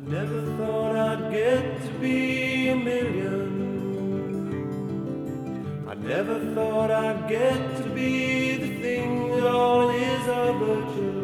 Never thought I'd get to be a million. I never thought I'd get to be the thing that all is a virtue.